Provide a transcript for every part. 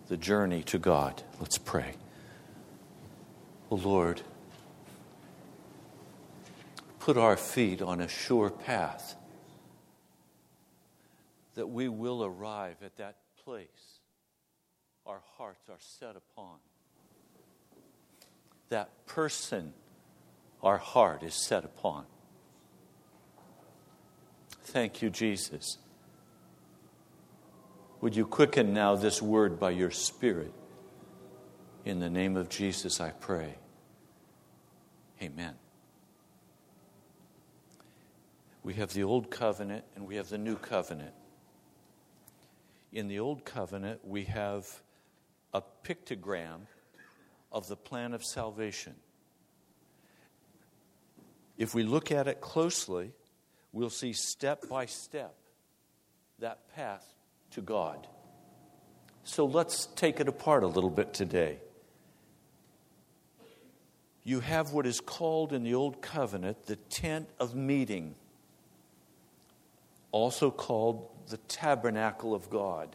the journey to God. Let's pray. Oh Lord, put our feet on a sure path that we will arrive at that place our hearts are set upon. That person our heart is set upon. Thank you, Jesus. Would you quicken now this word by your Spirit? In the name of Jesus, I pray. Amen. We have the Old Covenant and we have the New Covenant. In the Old Covenant, we have a pictogram of the plan of salvation. If we look at it closely, we'll see step by step that path to God. So let's take it apart a little bit today. You have what is called in the Old Covenant the tent of meeting, also called the tabernacle of God,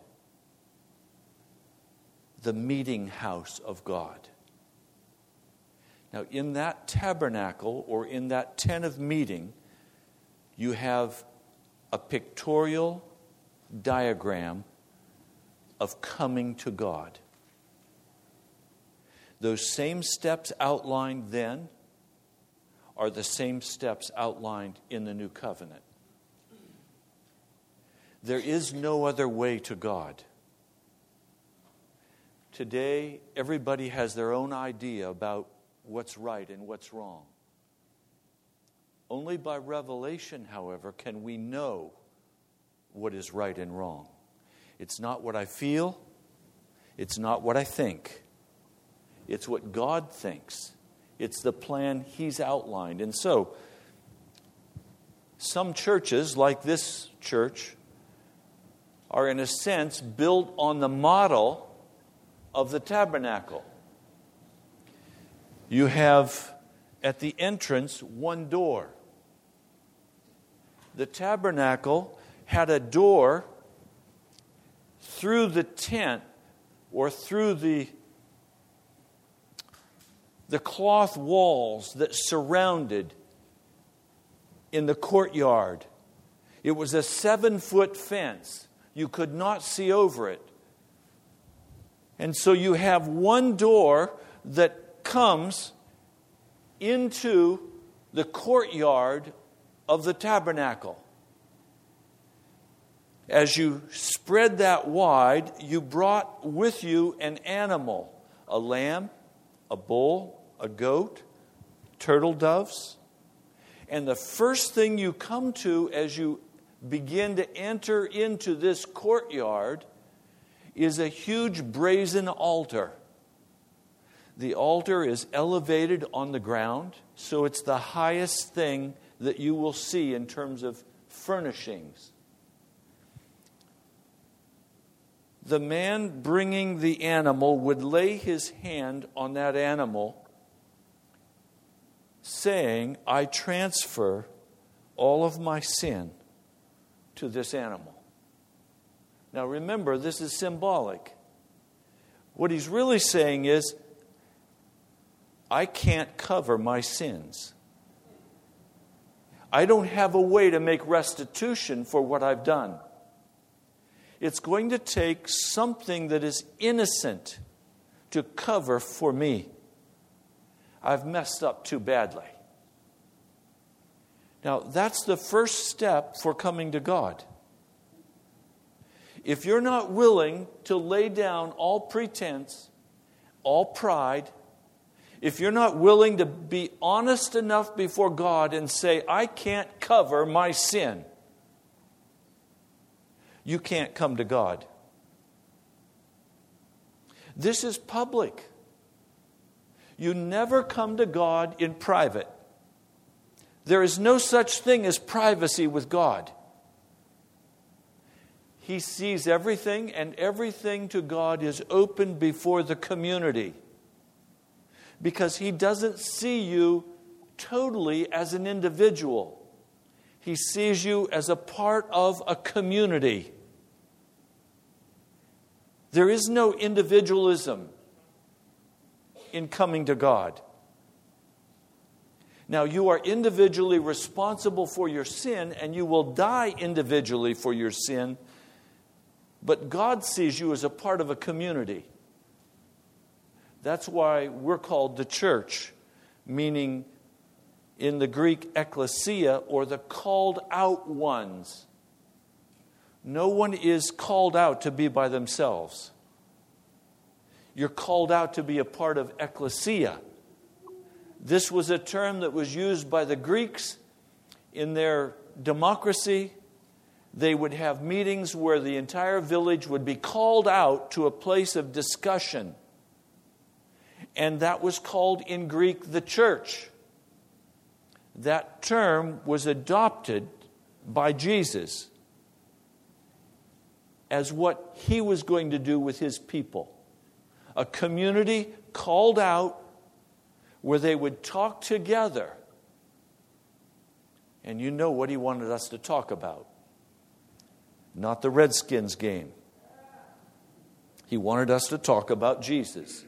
the meeting house of God. Now, in that tabernacle or in that tent of meeting, you have a pictorial diagram of coming to God. Those same steps outlined then are the same steps outlined in the New Covenant. There is no other way to God. Today, everybody has their own idea about what's right and what's wrong. Only by revelation, however, can we know what is right and wrong. It's not what I feel. It's not what I think. It's what God thinks. It's the plan He's outlined. And so, some churches, like this church, are in a sense built on the model of the tabernacle. You have at the entrance one door. The tabernacle had a door through the tent or through the cloth walls that surrounded in the courtyard. It was a 7-foot fence. You could not see over it. And so you have one door that comes into the courtyard of the tabernacle. As you spread that wide, you brought with you an animal, a lamb, a bull, a goat, turtle doves. And the first thing you come to as you begin to enter into this courtyard is a huge brazen altar. The altar is elevated on the ground, so it's the highest thing that you will see in terms of furnishings. The man bringing the animal would lay his hand on that animal, saying, I transfer all of my sin to this animal. Now remember, this is symbolic. What he's really saying is, I can't cover my sins. I don't have a way to make restitution for what I've done. It's going to take something that is innocent to cover for me. I've messed up too badly. Now, that's the first step for coming to God. If you're not willing to lay down all pretense, all pride, if you're not willing to be honest enough before God and say, I can't cover my sin, you can't come to God. This is public. You never come to God in private. There is no such thing as privacy with God. He sees everything, and everything to God is open before the community. Because He doesn't see you totally as an individual. He sees you as a part of a community. There is no individualism in coming to God. Now, you are individually responsible for your sin, and you will die individually for your sin, but God sees you as a part of a community. That's why we're called the church, meaning in the Greek ekklesia, or the called out ones. No one is called out to be by themselves. You're called out to be a part of ekklesia. This was a term that was used by the Greeks in their democracy. They would have meetings where the entire village would be called out to a place of discussion. And that was called in Greek the church. That term was adopted by Jesus as what he was going to do with his people. A community called out where they would talk together. And you know what he wanted us to talk about. Not the Redskins game. He wanted us to talk about Jesus.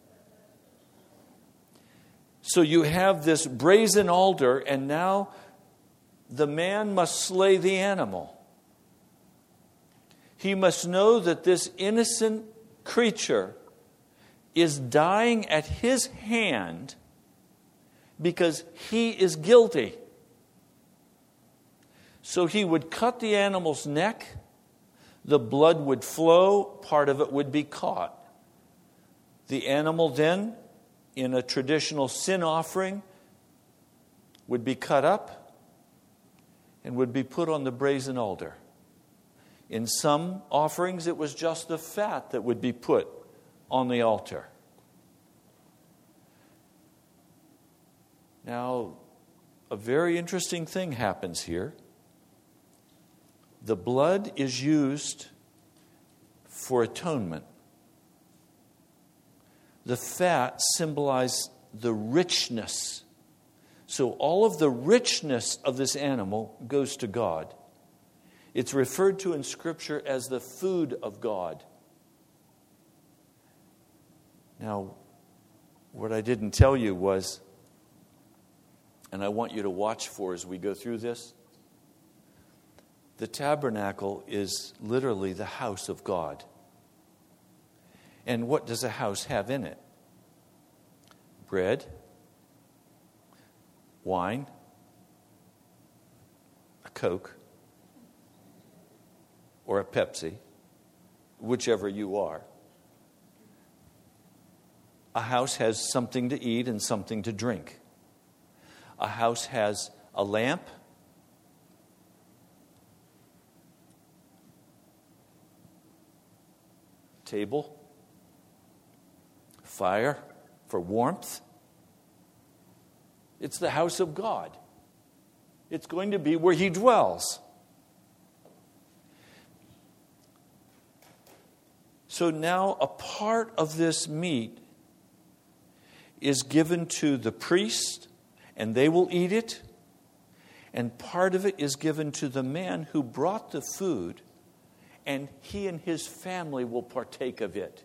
So you have this brazen altar, and now the man must slay the animal. He must know that this innocent creature is dying at his hand because he is guilty. So he would cut the animal's neck, the blood would flow, part of it would be caught. The animal then, in a traditional sin offering, would be cut up and would be put on the brazen altar. In some offerings, it was just the fat that would be put on the altar. Now, a very interesting thing happens here. The blood is used for atonement. The fat symbolized the richness. So all of the richness of this animal goes to God. It's referred to in Scripture as the food of God. Now, what I didn't tell you was, and I want you to watch for as we go through this, the tabernacle is literally the house of God. And what does a house have in it? Bread, wine, a Coke, or a Pepsi, whichever you are. A house has something to eat and something to drink. A house has a lamp, table, fire for warmth. It's the house of God. It's going to be where He dwells. So now a part of this meat is given to the priest, and they will eat it. And part of it is given to the man who brought the food, and he and his family will partake of it.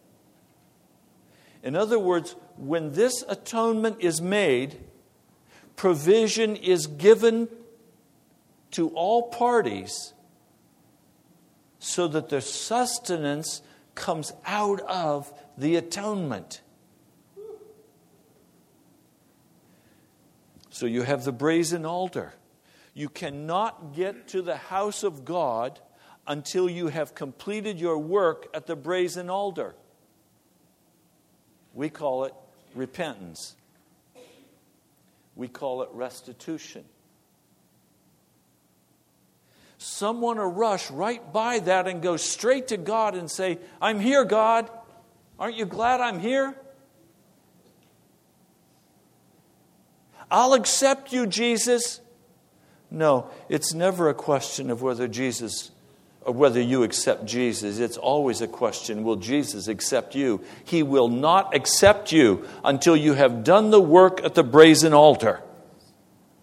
In other words, when this atonement is made, provision is given to all parties so that the sustenance comes out of the atonement. So you have the brazen altar. You cannot get to the house of God until you have completed your work at the brazen altar. We call it repentance. We call it restitution. Some want to rush right by that and go straight to God and say, "I'm here, God. Aren't you glad I'm here? I'll accept you, Jesus." No, it's never a question of whether Jesus or whether you accept Jesus. It's always a question, will Jesus accept you? He will not accept you until you have done the work at the brazen altar.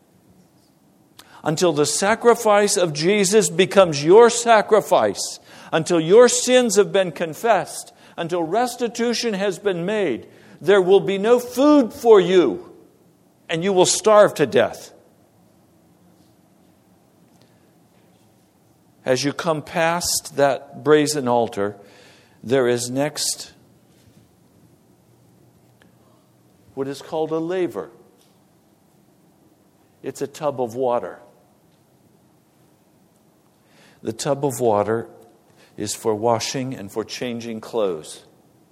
Until the sacrifice of Jesus becomes your sacrifice. until your sins have been confessed, until restitution has been made, there will be no food for you, and you will starve to death. As you come past that brazen altar, there is next what is called a laver. It's a tub of water. The tub of water is for washing and for changing clothes.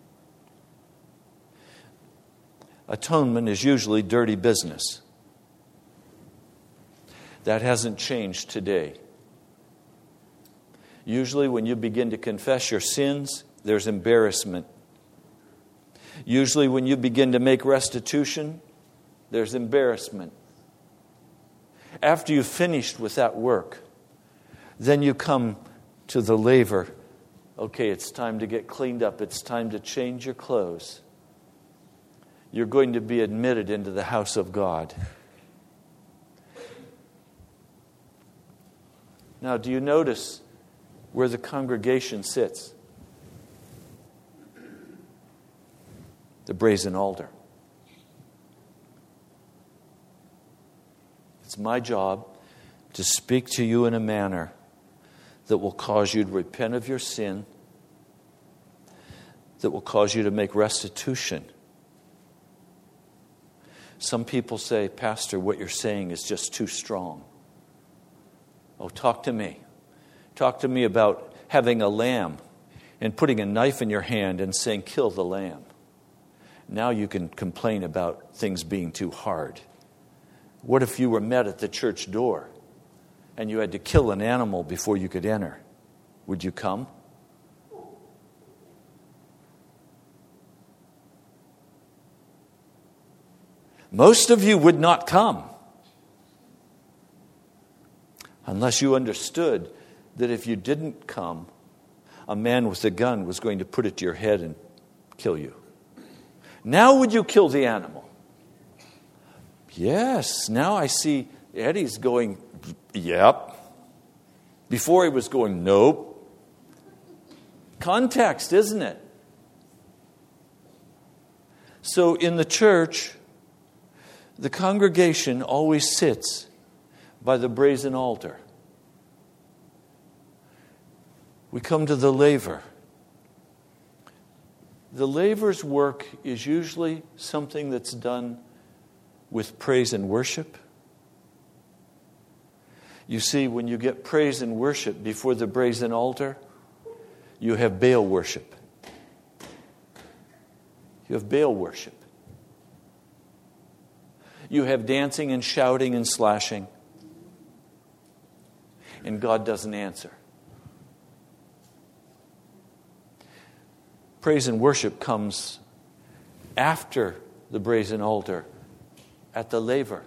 Atonement is usually dirty business. That hasn't changed today. Usually when you begin to confess your sins, there's embarrassment. Usually when you begin to make restitution, there's embarrassment. After you've finished with that work, then you come to the laver. Okay, it's time to get cleaned up. It's time to change your clothes. You're going to be admitted into the house of God. Now, do you notice where the congregation sits? The brazen altar. It's my job to speak to you in a manner that will cause you to repent of your sin, that will cause you to make restitution. Some people say, Pastor, what you're saying is just too strong. Oh, talk to me. Talk to me about having a lamb and putting a knife in your hand and saying, kill the lamb. Now you can complain about things being too hard. What if you were met at the church door and you had to kill an animal before you could enter? Would you come? Most of you would not come unless you understood that if you didn't come, a man with a gun was going to put it to your head and kill you. Now would you kill the animal? Yes. Now I see Eddie's going, yep. Before he was going, nope. Context, isn't it? So in the church, the congregation always sits by the brazen altar. We come to the laver. The laver's work is usually something that's done with praise and worship. You see, when you get praise and worship before the brazen altar, you have Baal worship. You have Baal worship. You have dancing and shouting and slashing. And God doesn't answer. Praise and worship comes after the brazen altar at the laver,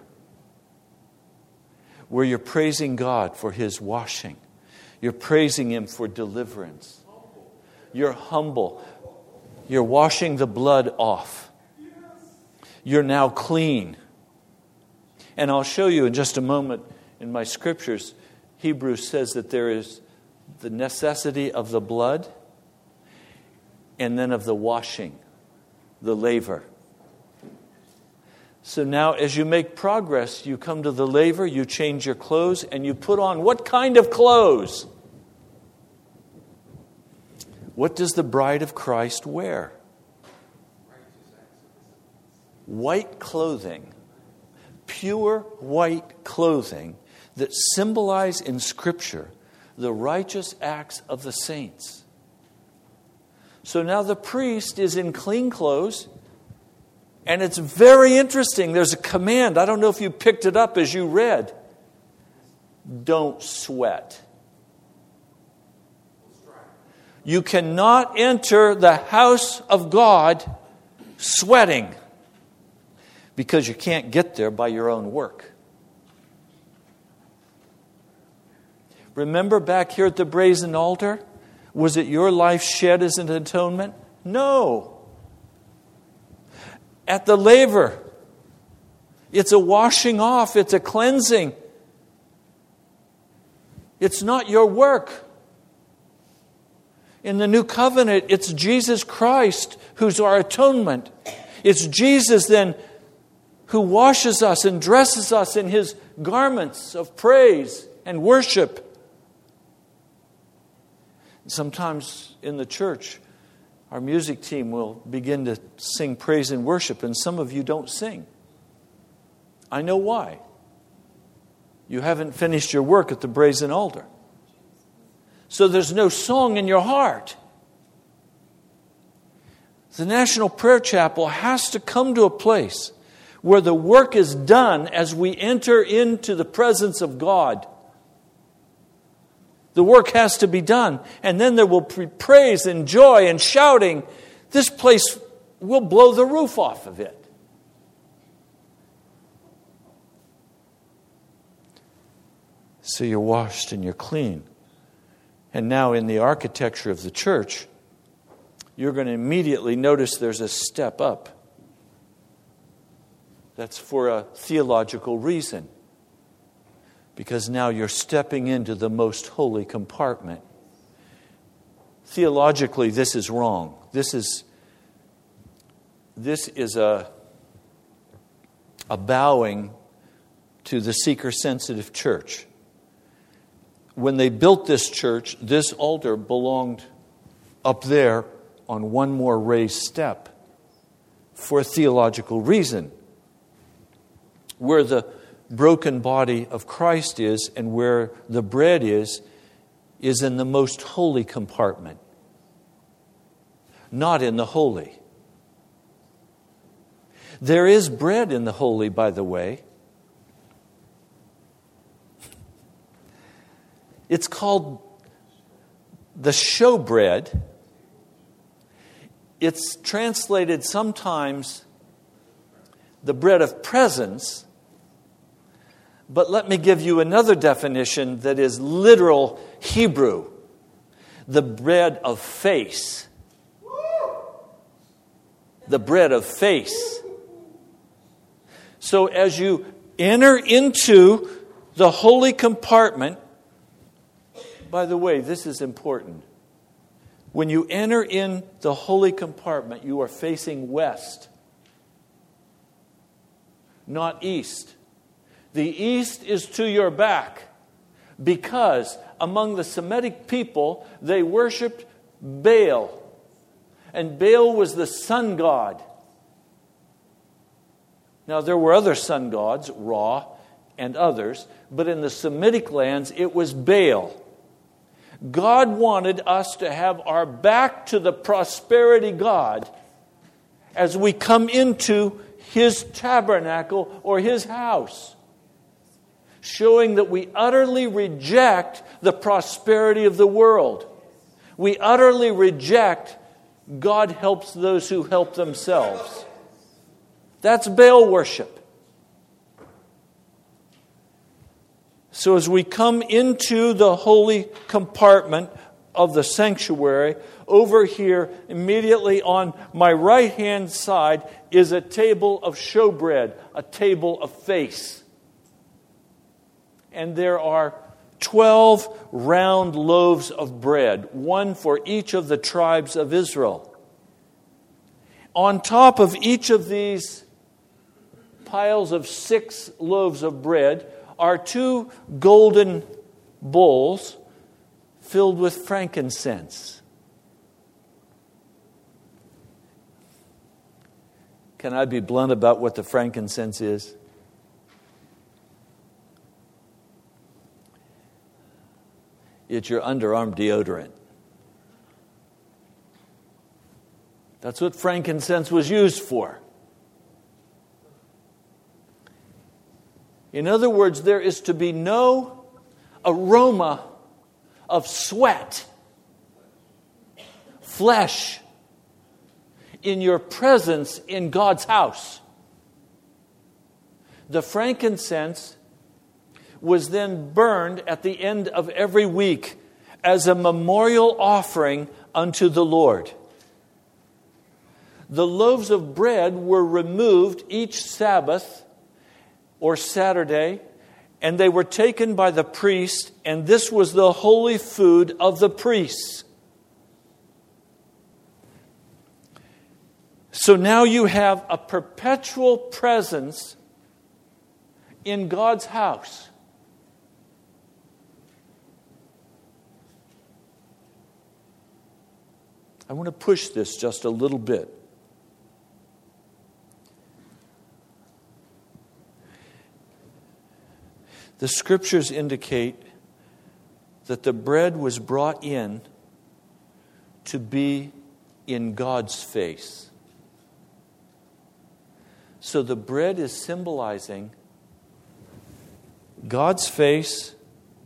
where you're praising God for His washing. You're praising Him for deliverance. You're humble. You're washing the blood off. You're now clean. And I'll show you in just a moment in my scriptures, Hebrews says that there is the necessity of the blood and then of the washing, the laver. So now as you make progress, you come to the laver, you change your clothes, and you put on what kind of clothes? What does the bride of Christ wear? White clothing. Pure white clothing that symbolize in Scripture the righteous acts of the saints. So now the priest is in clean clothes, and it's very interesting. There's a command. I don't know if you picked it up as you read. Don't sweat. You cannot enter the house of God sweating, because you can't get there by your own work. Remember back here at the brazen altar? Was it your life shed as an atonement? No. At the laver, it's a washing off, it's a cleansing. It's not your work. In the new covenant, it's Jesus Christ who's our atonement. It's Jesus then who washes us and dresses us in His garments of praise and worship. Sometimes in the church, our music team will begin to sing praise and worship, and some of you don't sing. I know why. You haven't finished your work at the brazen altar. So there's no song in your heart. The National Prayer Chapel has to come to a place where the work is done as we enter into the presence of God. The work has to be done. And then there will be praise and joy and shouting. This place will blow the roof off of it. So you're washed and you're clean. And now in the architecture of the church, you're going to immediately notice there's a step up. That's for a theological reason. Because now you're stepping into the most holy compartment. Theologically, this is wrong. This is a bowing to the seeker-sensitive church. When they built this church, this altar belonged up there on one more raised step for a theological reason. Where the broken body of Christ is and where the bread is in the most holy compartment, not in the holy. There is bread in the holy, by the way. It's called the showbread. It's translated sometimes the bread of presence. But let me give you another definition that is literal Hebrew. The bread of face. The bread of face. So as you enter into the holy compartment, by the way, this is important. When you enter in the holy compartment, you are facing west, not east. The east is to your back because among the Semitic people, they worshipped Baal. And Baal was the sun god. Now, there were other sun gods, Ra and others, but in the Semitic lands, it was Baal. God wanted us to have our back to the prosperity God as we come into His tabernacle or His house, showing that we utterly reject the prosperity of the world. We utterly reject God helps those who help themselves. That's Baal worship. So as we come into the holy compartment of the sanctuary, over here, immediately on my right-hand side, is a table of showbread, a table of face. And there are 12 round loaves of bread, one for each of the tribes of Israel. On top of each of these piles of 6 loaves of bread are 2 golden bowls filled with frankincense. Can I be blunt about what the frankincense is? It's your underarm deodorant. That's what frankincense was used for. In other words, there is to be no aroma of sweat, flesh, in your presence in God's house. The frankincense was then burned at the end of every week as a memorial offering unto the Lord. The loaves of bread were removed each Sabbath or Saturday, and they were taken by the priest, and this was the holy food of the priests. So now you have a perpetual presence in God's house. I want to push this just a little bit. The scriptures indicate that the bread was brought in to be in God's face. So the bread is symbolizing God's face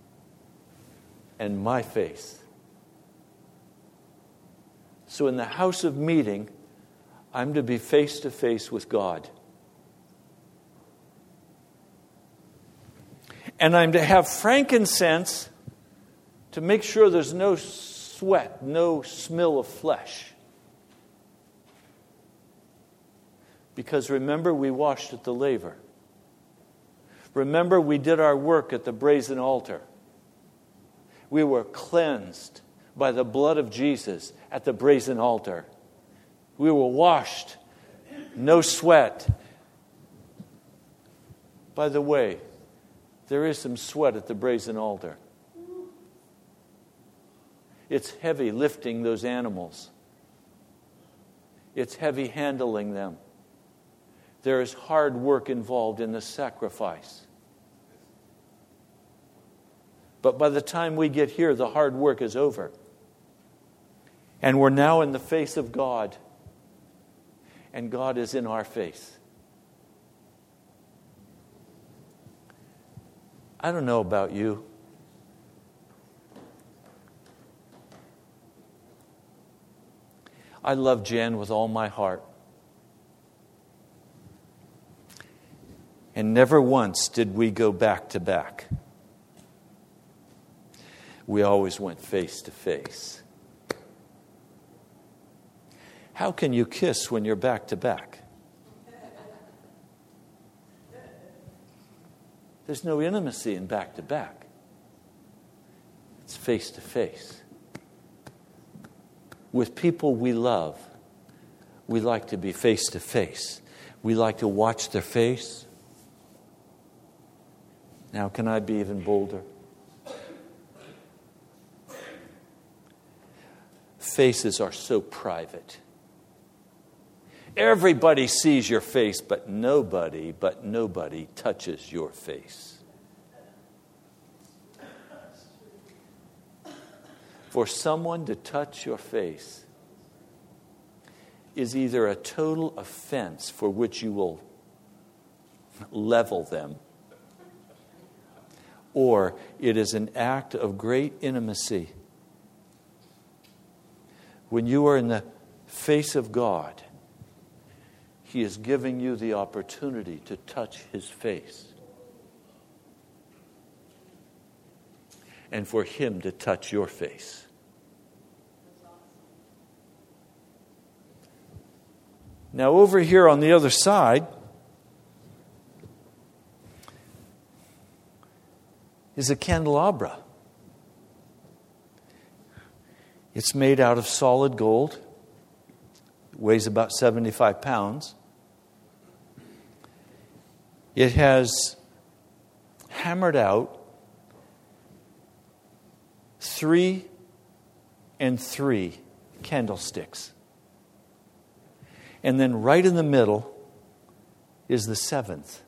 and my face. So in the house of meeting, I'm to be face to face with God. And I'm to have frankincense to make sure there's no sweat, no smell of flesh. Because remember, we washed at the laver. Remember, we did our work at the brazen altar. We were cleansed by the blood of Jesus at the brazen altar. We were washed, no sweat. By the way, there is some sweat at the brazen altar. It's heavy lifting those animals. It's heavy handling them. There is hard work involved in the sacrifice. But by the time we get here, the hard work is over. And we're now in the face of God. And God is in our face. I don't know about you. I love Jan with all my heart. And never once did we go back to back. We always went face to face. How can you kiss when you're back to back? There's no intimacy in back to back. It's face to face. With people we love, we like to be face to face. We like to watch their face. Now, can I be even bolder? Faces are so private. Everybody sees your face, but nobody touches your face. For someone to touch your face is either a total offense for which you will level them, or it is an act of great intimacy. When you are in the face of God, He is giving you the opportunity to touch His face. And for Him to touch your face. Now over here on the other side is a candelabra. It's made out of solid gold. It weighs about 75 pounds. It has hammered out 3 and 3 candlesticks. And then right in the middle is the 7th.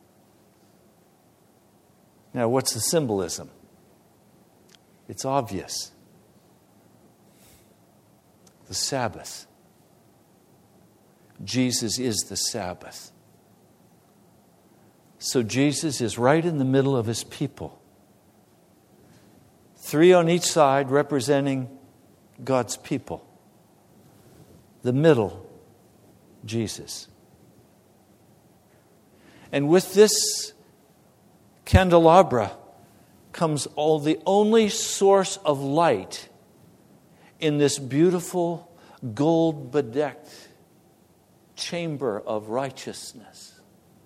Now, what's the symbolism? It's obvious. The Sabbath. Jesus is the Sabbath. So Jesus is right in the middle of His people. 3 on each side representing God's people. The middle, Jesus. And with this candelabra comes the only source of light in this beautiful gold bedecked chamber of righteousness.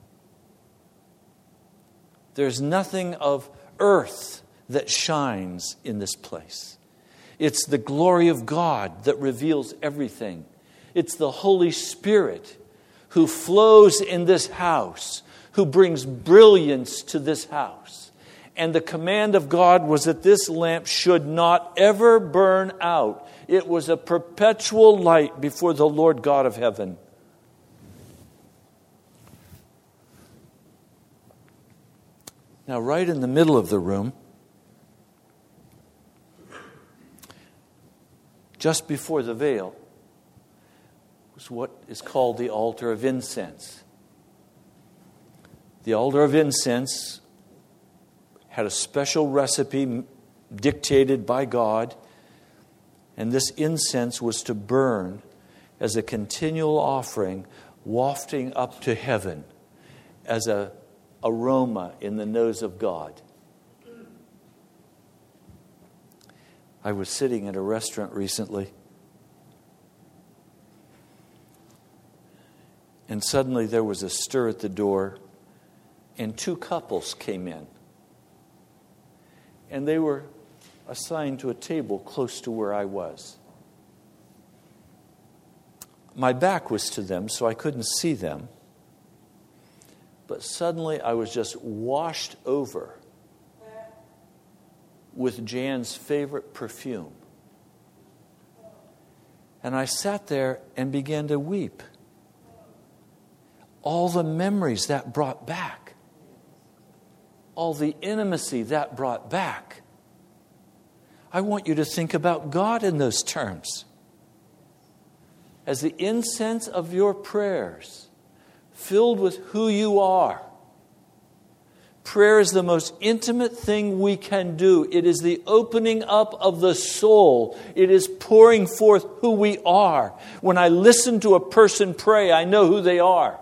There's nothing of earth that shines in this place. It's the glory of God that reveals everything. It's the Holy Spirit who flows in this house, who brings brilliance to this house. And the command of God was that this lamp should not ever burn out. It was a perpetual light before the Lord God of heaven. Now, right in the middle of the room, just before the veil, was what is called the altar of incense. The altar of incense had a special recipe dictated by God, and this incense was to burn as a continual offering, wafting up to heaven as an aroma in the nose of God. I was sitting at a restaurant recently, and suddenly there was a stir at the door, and two couples came in. And they were assigned to a table close to where I was. My back was to them, so I couldn't see them. But suddenly I was just washed over with Jan's favorite perfume. And I sat there and began to weep. All the memories that brought back. All the intimacy that brought back. I want you to think about God in those terms. As the incense of your prayers, filled with who you are. Prayer is the most intimate thing we can do. It is the opening up of the soul. It is pouring forth who we are. When I listen to a person pray, I know who they are.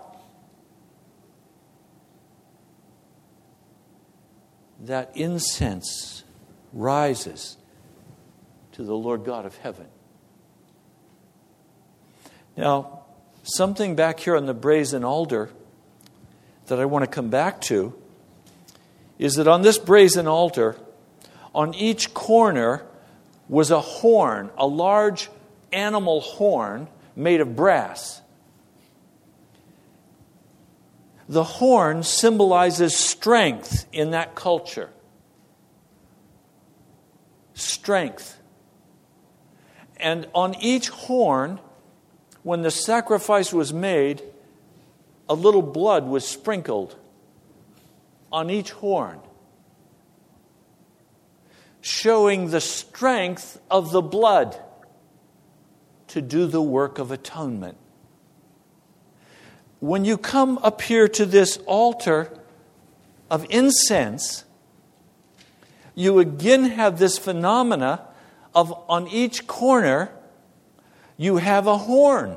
That incense rises to the Lord God of heaven. Now, something back here on the brazen altar that I want to come back to is that on this brazen altar, on each corner was a horn, a large animal horn made of brass. The horn symbolizes strength in that culture. Strength. And on each horn, when the sacrifice was made, a little blood was sprinkled on each horn, showing the strength of the blood to do the work of atonement. When you come up here to this altar of incense, you again have this phenomena of on each corner you have a horn.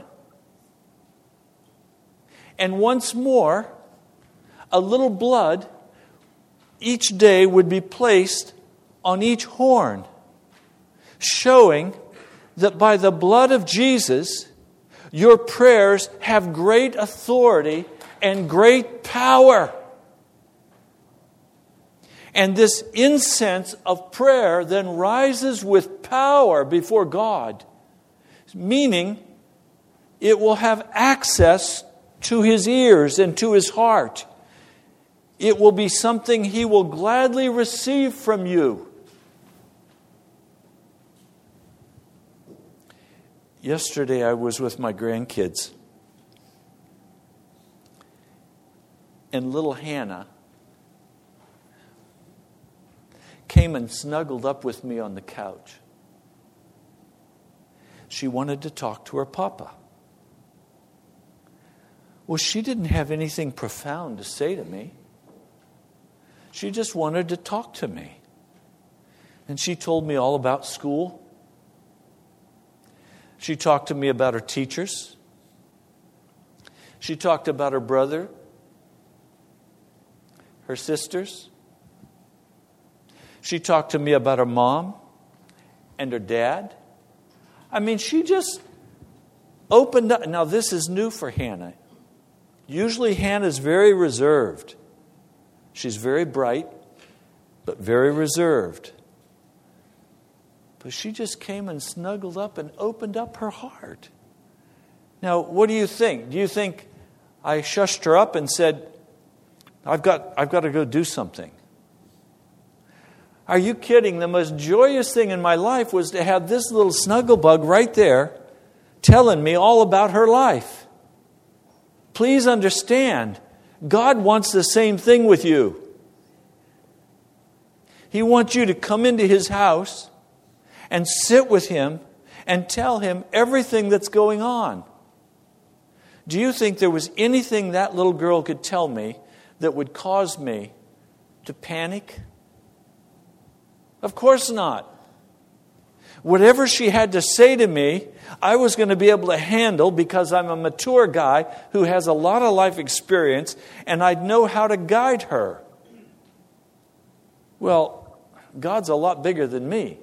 And once more, a little blood each day would be placed on each horn, showing that by the blood of Jesus, your prayers have great authority and great power. And this incense of prayer then rises with power before God, meaning it will have access to His ears and to His heart. It will be something He will gladly receive from you. Yesterday I was with my grandkids, and little Hannah came and snuggled up with me on the couch. She wanted to talk to her papa. Well, she didn't have anything profound to say to me. She just wanted to talk to me. And she told me all about school. She talked to me about her teachers. She talked about her brother, her sisters. She talked to me about her mom and her dad. I mean, she just opened up. Now, this is new for Hannah. Usually Hannah's very reserved. She's very bright, but very reserved. But she just came and snuggled up and opened up her heart. Now, what do you think? Do you think I shushed her up and said, I've got to go do something? Are you kidding? The most joyous thing in my life was to have this little snuggle bug right there telling me all about her life. Please understand, God wants the same thing with you. He wants you to come into His house and sit with Him and tell Him everything that's going on. Do you think there was anything that little girl could tell me that would cause me to panic? Of course not. Whatever she had to say to me, I was going to be able to handle because I'm a mature guy who has a lot of life experience, and I'd know how to guide her. Well, God's a lot bigger than me.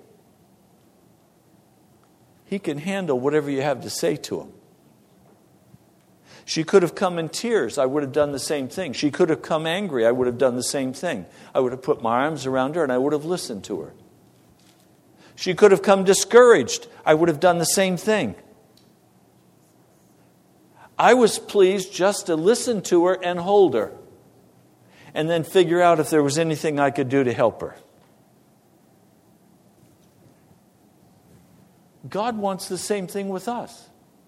He can handle whatever you have to say to Him. She could have come in tears. I would have done the same thing. She could have come angry. I would have done the same thing. I would have put my arms around her and I would have listened to her. She could have come discouraged. I would have done the same thing. I was pleased just to listen to her and hold her, and then figure out if there was anything I could do to help her. God wants the same thing with us.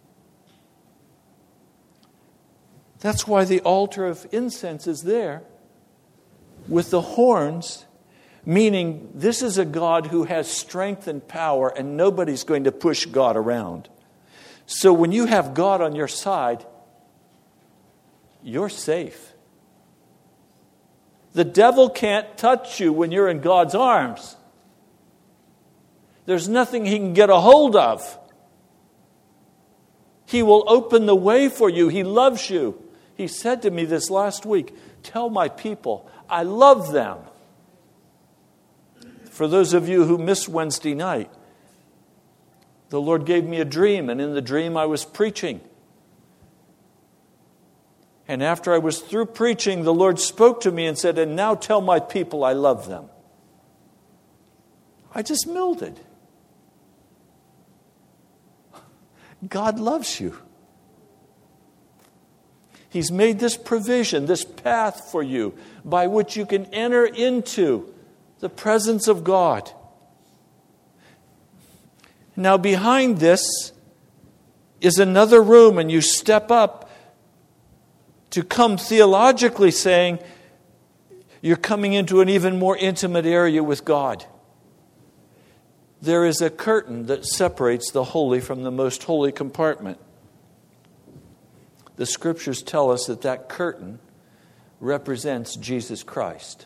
That's why the altar of incense is there with the horns, meaning this is a God who has strength and power, and nobody's going to push God around. So when you have God on your side, you're safe. The devil can't touch you when you're in God's arms. There's nothing he can get a hold of. He will open the way for you. He loves you. He said to me this last week, tell my people, I love them. For those of you who missed Wednesday night, the Lord gave me a dream, and in the dream I was preaching. And after I was through preaching, the Lord spoke to me and said, and now tell my people I love them. I just melted. God loves you. He's made this provision, this path for you by which you can enter into the presence of God. Now behind this is another room, and you step up to come theologically saying you're coming into an even more intimate area with God. There is a curtain that separates the holy from the most holy compartment. The Scriptures tell us that that curtain represents Jesus Christ.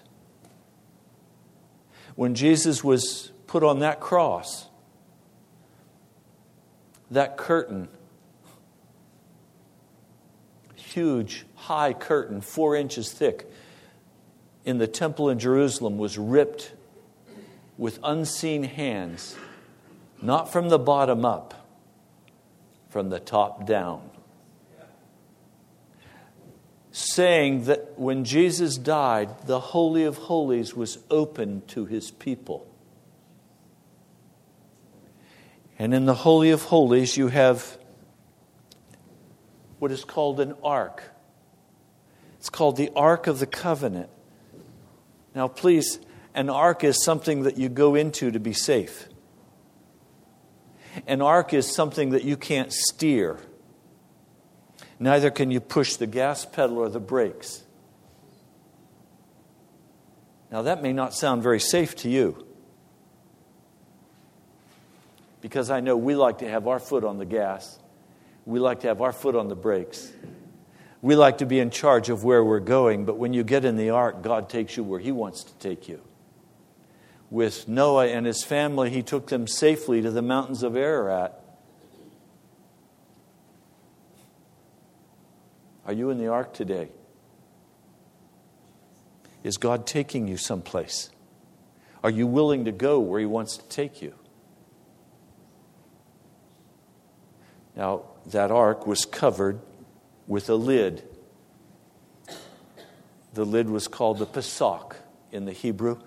When Jesus was put on that cross, that curtain, huge, high curtain, 4 inches thick, in the temple in Jerusalem was ripped with unseen hands, not from the bottom up, from the top down. Saying that when Jesus died, the Holy of Holies was open to His people. And in the Holy of Holies, you have what is called an ark. It's called the Ark of the Covenant. Now, please, an ark is something that you go into to be safe. An ark is something that you can't steer. Neither can you push the gas pedal or the brakes. Now, that may not sound very safe to you, because I know we like to have our foot on the gas. We like to have our foot on the brakes. We like to be in charge of where we're going, but when you get in the ark, God takes you where He wants to take you. With Noah and his family, He took them safely to the mountains of Ararat. Are you in the ark today? Is God taking you someplace? Are you willing to go where He wants to take you? Now, that ark was covered with a lid. The lid was called the Pesach in the Hebrew,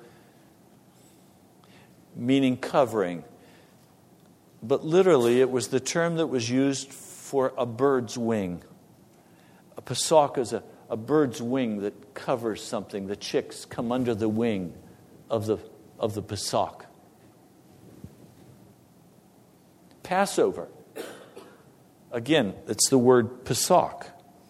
meaning covering. But literally, it was the term that was used for a bird's wing. A pesach is a bird's wing that covers something. The chicks come under the wing of the pesach. Passover. Again, it's the word pesach.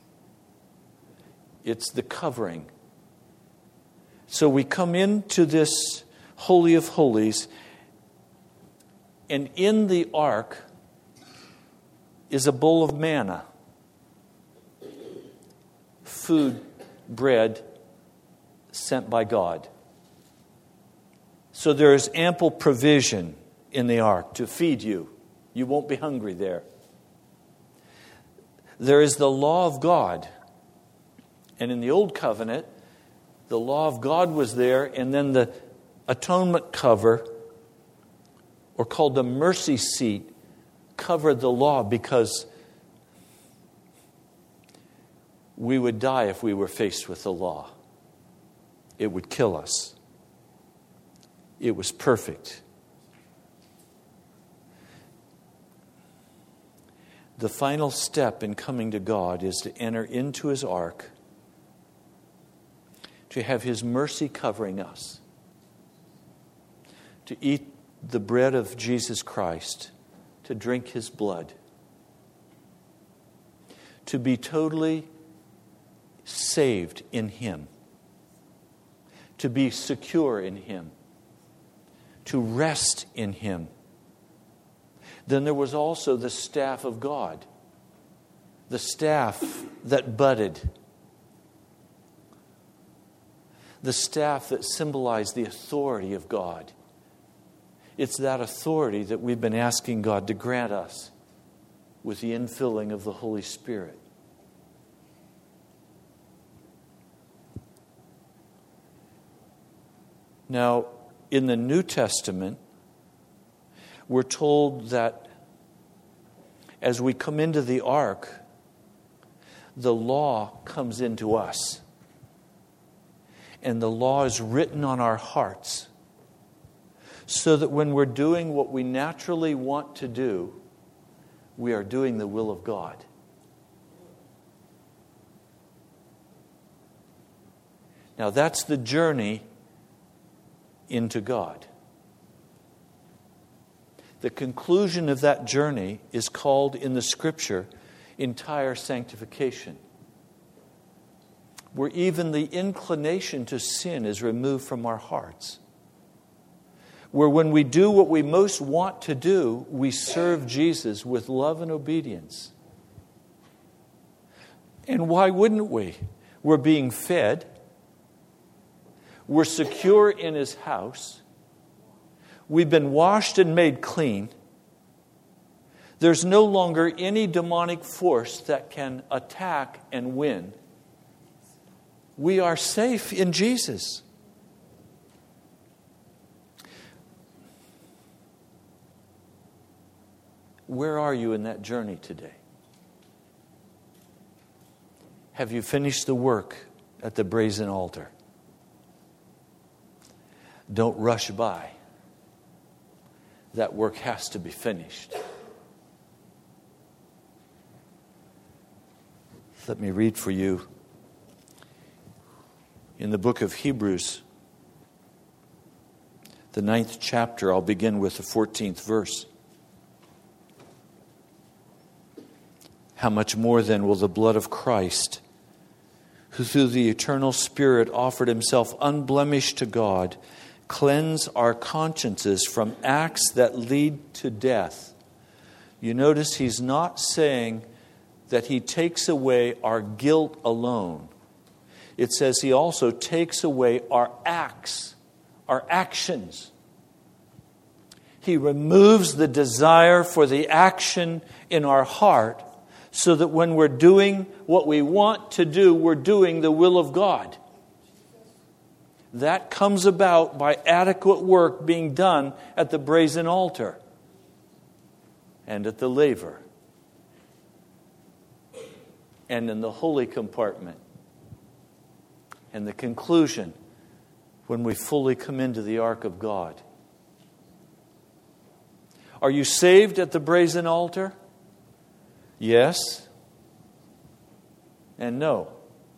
It's the covering. So we come into this Holy of Holies, and in the ark is a bowl of manna. Food, bread, sent by God. So there is ample provision in the ark to feed you. You won't be hungry there. There is the law of God. And in the Old Covenant, the law of God was there, and then the atonement cover, or called the mercy seat, covered the law because we would die if we were faced with the law. It would kill us. It was perfect. The final step in coming to God is to enter into His ark, to have His mercy covering us, to eat the bread of Jesus Christ, to drink His blood, to be totally saved in Him, to be secure in Him, to rest in Him. Then there was also the staff of God, the staff that budded, the staff that symbolized the authority of God. It's that authority that we've been asking God to grant us with the infilling of the Holy Spirit. Now, in the New Testament, we're told that as we come into the ark, the law comes into us. And the law is written on our hearts, so that when we're doing what we naturally want to do, we are doing the will of God. Now that's the journey into God. The conclusion of that journey is called in the Scripture entire sanctification, where even the inclination to sin is removed from our hearts. Where when we do what we most want to do, we serve Jesus with love and obedience. And why wouldn't we? We're being fed. We're secure in His house. We've been washed and made clean. There's no longer any demonic force that can attack and win. We are safe in Jesus. Where are you in that journey today? Have you finished the work at the brazen altar? Don't rush by. That work has to be finished. Let me read for you in the book of Hebrews, the 9th chapter. I'll begin with the 14th verse. How much more then will the blood of Christ, who through the eternal Spirit offered Himself unblemished to God, cleanse our consciences from acts that lead to death? You notice he's not saying that He takes away our guilt alone. It says He also takes away our acts, our actions. He removes the desire for the action in our heart, so that when we're doing what we want to do, we're doing the will of God. That comes about by adequate work being done at the brazen altar and at the laver and in the holy compartment. And the conclusion, when we fully come into the ark of God. Are you saved at the brazen altar? Yes and no.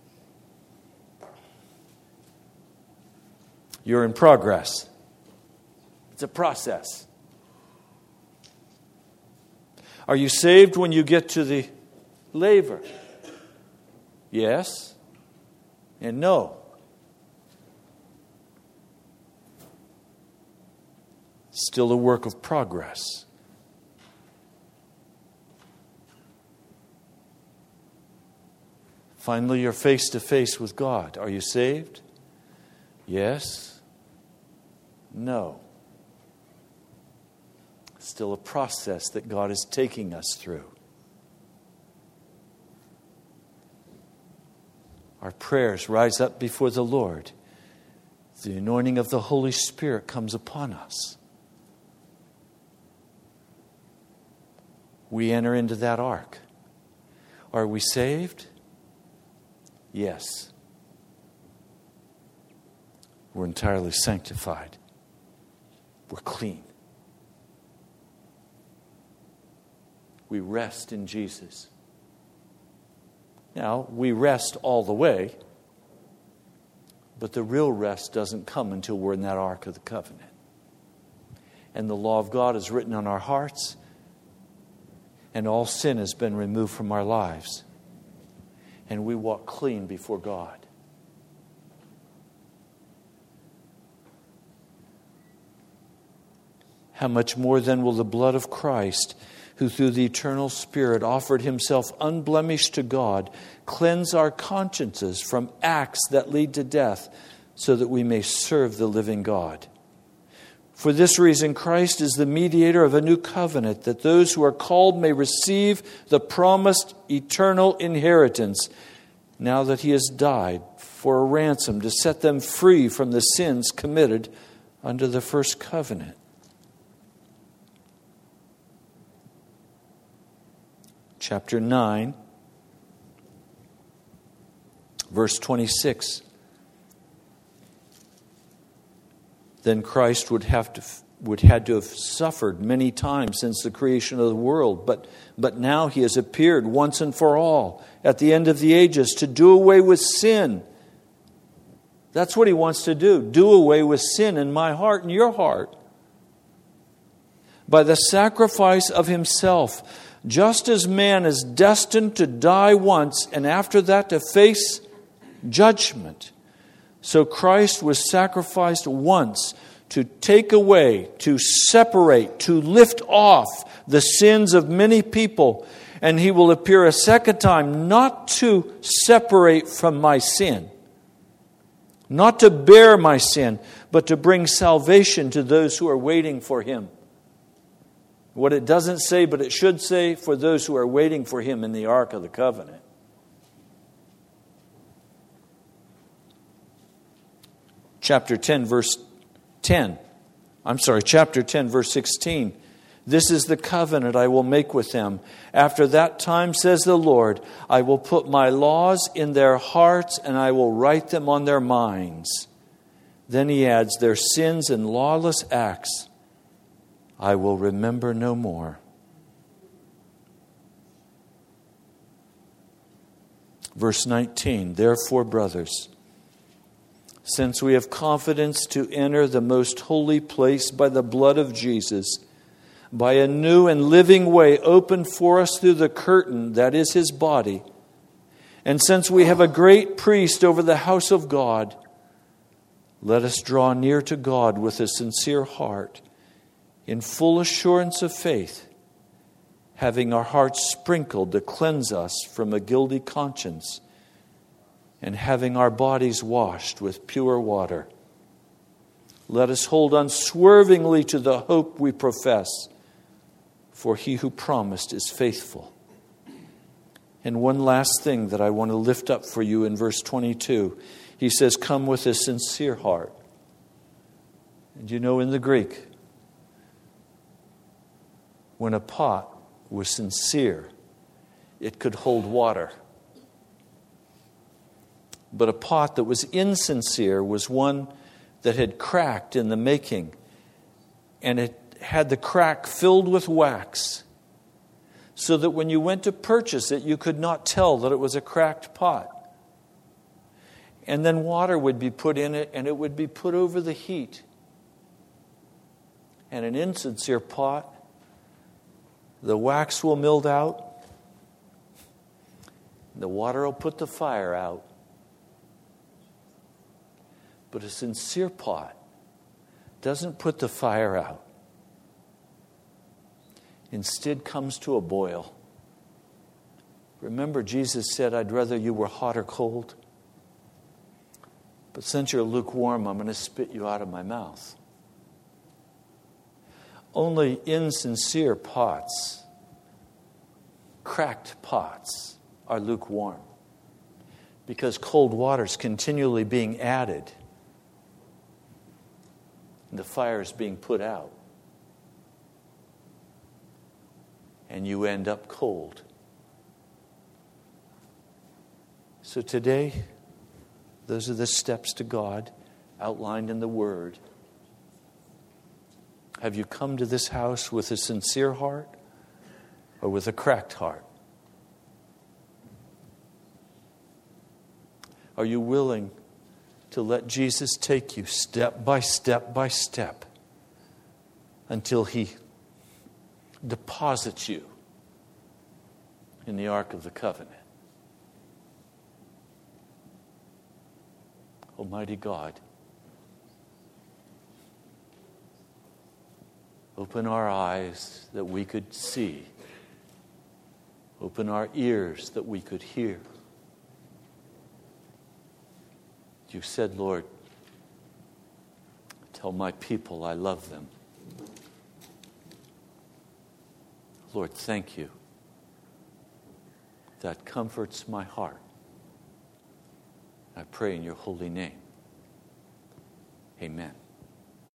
You're in progress. It's a process. Are you saved when you get to the laver? Yes and no. Still a work of progress. Finally, you're face to face with God. Are you saved? Yes. No. Still a process that God is taking us through. Our prayers rise up before the Lord. The anointing of the Holy Spirit comes upon us. We enter into that ark. Are we saved? Yes. We're entirely sanctified. We're clean. We rest in Jesus. Now, we rest all the way, but the real rest doesn't come until we're in that Ark of the Covenant. And the law of God is written on our hearts, and all sin has been removed from our lives. And we walk clean before God. How much more then will the blood of Christ, who through the eternal Spirit offered himself unblemished to God, cleanse our consciences from acts that lead to death, so that we may serve the living God. For this reason, Christ is the mediator of a new covenant, that those who are called may receive the promised eternal inheritance, now that he has died for a ransom to set them free from the sins committed under the first covenant. Chapter 9, verse 26. Then Christ would had to have suffered many times since the creation of the world, but now he has appeared once and for all at the end of the ages to do away with sin. That's what he wants to do. Do away with sin in my heart and your heart. By the sacrifice of himself, just as man is destined to die once and after that to face judgment, so Christ was sacrificed once to take away, to separate, to lift off the sins of many people. And he will appear a second time, not to separate from my sin, not to bear my sin, but to bring salvation to those who are waiting for him. What it doesn't say, but it should say, for those who are waiting for him in the Ark of the Covenant. Chapter 10, verse 16. This is the covenant I will make with them. After that time, says the Lord, I will put my laws in their hearts and I will write them on their minds. Then he adds, their sins and lawless acts I will remember no more. Verse 19, therefore, brothers, since we have confidence to enter the most holy place by the blood of Jesus, by a new and living way opened for us through the curtain that is his body, and since we have a great priest over the house of God, let us draw near to God with a sincere heart, in full assurance of faith, having our hearts sprinkled to cleanse us from a guilty conscience, and having our bodies washed with pure water. Let us hold unswervingly to the hope we profess, for he who promised is faithful. And one last thing that I want to lift up for you in verse 22. He says, come with a sincere heart. And you know, in the Greek, when a pot was sincere, it could hold water. But a pot that was insincere was one that had cracked in the making, and it had the crack filled with wax. so that when you went to purchase it, you could not tell that it was a cracked pot. And then water would be put in it, and it would be put over the heat. And an insincere pot, the wax will melt out, the water will put the fire out. But a sincere pot doesn't put the fire out. Instead comes to a boil. Remember, Jesus said, I'd rather you were hot or cold. But since you're lukewarm, I'm going to spit you out of my mouth. Only insincere pots, cracked pots, are lukewarm. Because cold water is continually being added. And the fire is being put out. And you end up cold. So today, those are the steps to God outlined in the Word. Have you come to this house with a sincere heart or with a cracked heart? Are you willing to let Jesus take you step by step by step until He deposits you in the Ark of the Covenant? Almighty God, open our eyes that we could see. Open our ears that we could hear. You said, Lord, tell my people I love them. Lord, thank you. That comforts my heart. I pray in your holy name. Amen.